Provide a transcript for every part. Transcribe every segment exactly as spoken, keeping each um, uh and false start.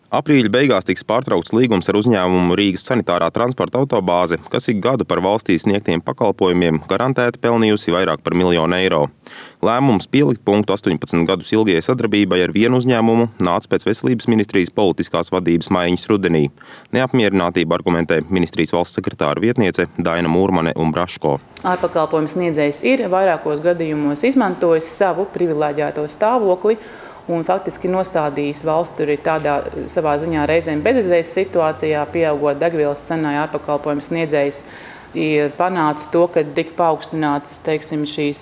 Aprīļa beigās tiks pārtraukts līgums ar uzņēmumu Rīgas sanitārā transporta autobāze, kas ik gadu par valstī sniegtiem pakalpojumiem garantēti pelnījusi vairāk par miljonu eiro. Lēmums pielikt punktu astoņpadsmit gadus ilgajai sadarbībai ar vienu uzņēmumu nāca pēc Veselības ministrijas politiskās vadības maiņas rudenī. Neapmierinātību argumentē ministrijas valsts sekretāra vietniece Daina Mūrmane un Braško. Ārpakalpojumu sniedzējs ir vairākos gadījumos izmantojis savu privileģēto stāvokli un faktiski nostādījis valsti tur ir tādā savā ziņā reizēm bezizējas situācijā, pieaugot degvielas cenai. Ārpakalpojumu sniedzējs panāca to, ka tika paaugstinātas, teiksim, šīs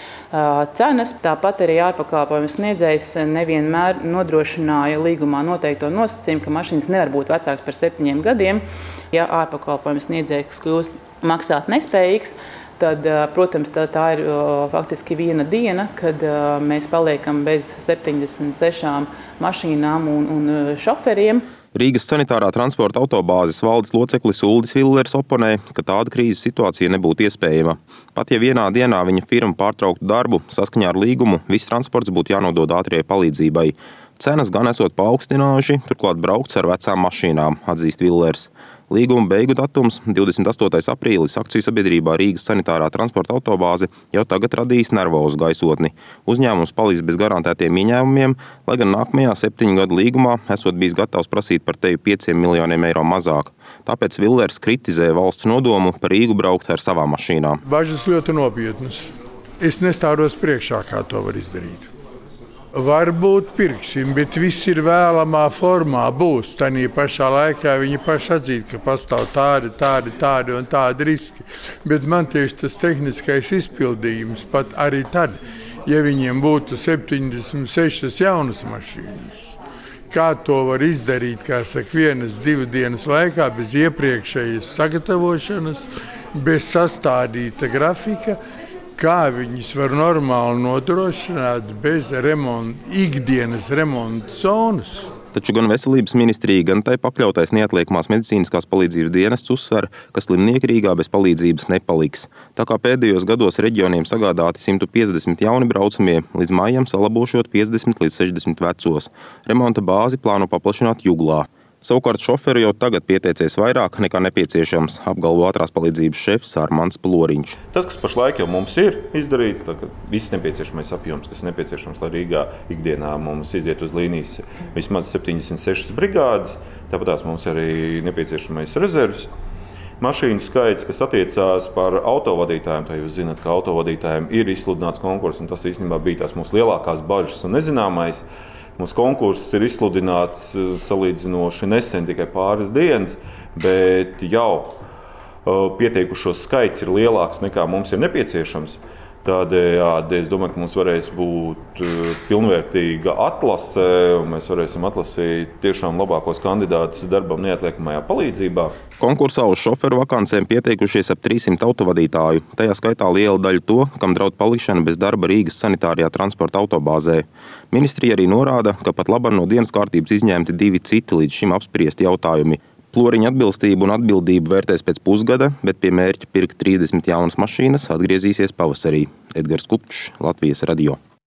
cenas. Tāpat arī ārpakalpojumu sniedzējs nevienmēr nodrošināja līgumā noteikto nosacījumu, ka mašīnas nevar būt vecāks par septiņiem gadiem. Ja ārpakalpojumu sniedzējs kļūst maksāt nespējīgs, tad, protams, tā, tā ir faktiski viena diena, kad mēs paliekam bez septiņdesmit sešām mašīnām un, un šoferiem. Rīgas sanitārā transporta autobāzes valdes loceklis Uldis Villers oponē, ka tāda krīzes situācija nebūtu iespējama. Pat ja vienā dienā viņa firma pārtrauktu darbu, saskaņā ar līgumu, viss transports būtu jānodod ātrijai palīdzībai. Cenas gan esot paaugstinājuši, turklāt braukts ar vecām mašīnām, atzīst Villers. Līguma beigu datums divdesmit astotais aprīlis akciju sabiedrībā Rīgas sanitārā transporta autobāze jau tagad radījis nervozu gaisotni. Uzņēmums paliks bez garantētiem ieņēmumiem, lai gan nākamajā septiņu gadu līgumā esot bijis gatavs prasīt par teju pieciem miljoniem eiro mazāk. Tāpēc Villers kritizē valsts nodomu par Rīgu braukt ar savām mašīnām. Bažas ļoti nopietnas. Es nestādos priekšā, kā to var izdarīt. Varbūt pirksim, bet viss ir vēlamā formā būs. Tanī pašā laikā viņi paši atzīt, ka pastāv tādi, tādi, tādi un tādi riski. Bet man tieši tas tehniskais izpildījums pat arī tad, ja viņiem būtu septiņdesmit sešas jaunas mašīnas. Kā to var izdarīt, kā saka, vienas, divu dienas laikā, bez iepriekšējas sagatavošanas, bez sastādīta grafika, kā viņus var normāli nodrošināt bez remonta, ikdienas remonta zonas. Taču gan Veselības ministrija, gan tai pakļautais neatliekamās medicīniskās palīdzības dienests uzsver, ka slimnieki Rīgā bez palīdzības nepaliks. Tā kā pēdējos gados reģioniem sagādāti simt piecdesmit jauni braucamie, līdz mājām salabošot piecdesmit līdz sešdesmit vecos. Remonta bāzi plāno paplašināt Juglā. Savukārt šoferu jau tagad pieteicies vairāk nekā nepieciešams, apgalvo ātrās palīdzības šefs Armands Ploriņš. Tas, kas pašlaik jau mums ir izdarīts, tā, viss nepieciešamais apjoms, kas nepieciešams, lai Rīgā ikdienā mums iziet uz līnijas vismaz septiņdesmit sešas brigādes, tāpēc mums arī nepieciešamais rezervs. Mašīnu skaits, kas attiecās par autovadītājiem, tā jūs zināt, ka autovadītājiem ir izsludināts konkurss, un tas īstenībā bija tās mūsu lielākās bažas un nezināmais. Mūsu konkurss ir izsludināts salīdzinoši nesen, tikai pāris dienas, bet jau pieteikušo skaits ir lielāks nekā mums ir nepieciešams. Tādējādi es domāju, ka mums varēs būt pilnvērtīga atlase, un mēs varēsim atlasīt tiešām labākos kandidātus darbam neatliekamajā palīdzībā. Konkursā uz šoferu vakancēm pieteikušies ap trīsimt autovadītāju, tajā skaitā liela daļa to, kam draud palikšana bez darba Rīgas sanitārajā transporta autobāzē. Ministrija arī norāda, ka pat labam no dienas kārtības izņemti divi citi līdz šim apspriesti jautājumi. Ploriņa atbilstību un atbildību vērtēs pēc pusgada, bet pie mērķa pirkt trīsdesmit jaunas mašīnas atgriezīsies pavasarī. Edgars Kupčs, Latvijas radio.